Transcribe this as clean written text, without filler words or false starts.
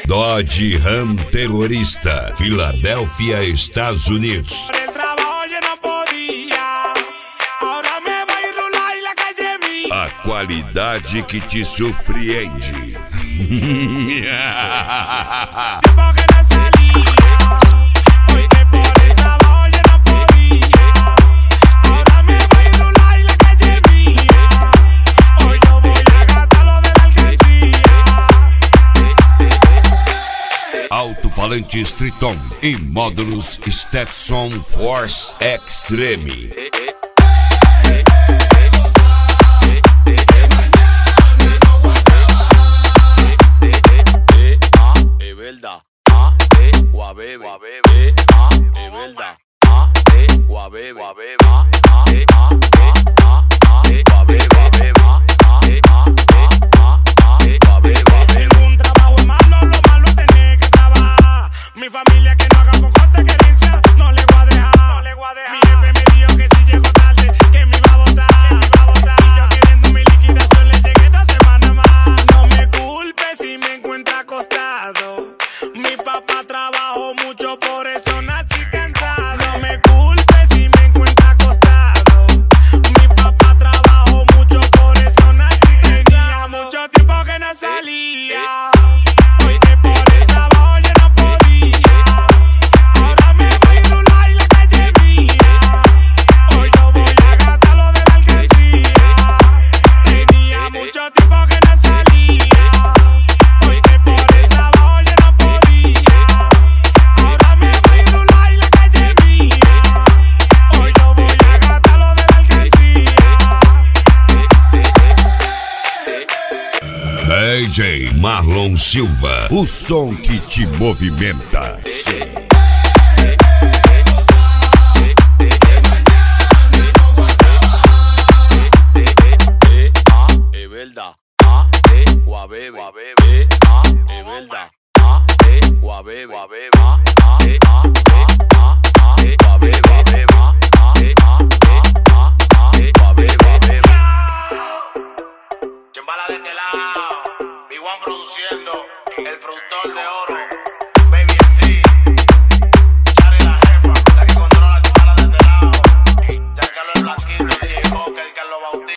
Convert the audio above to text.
Dodge Ram terrorista, Filadélfia, Estados Unidos. A qualidade que te surpreende. Alto-falantes Triton e módulos Stetson Force Extreme. Mi familia que no haga cocote, que herencia no le voy a dejar. Mi jefe me dijo que si llego tarde, que me iba a botar. Y yo queriendo mi liquidación, le llegué esta semana más. No me culpes si me encuentra acostado. Mi papá trabajó mucho, por eso nací cansado. No me culpes si me encuentra acostado. Mi papá trabajó mucho, por eso nací cansado. Tenía mucho tiempo que no salía. DJ Marlon Silva, o som que te movimenta. Es verdad. Chimbala de este lado, Big One produciendo, el productor de oro.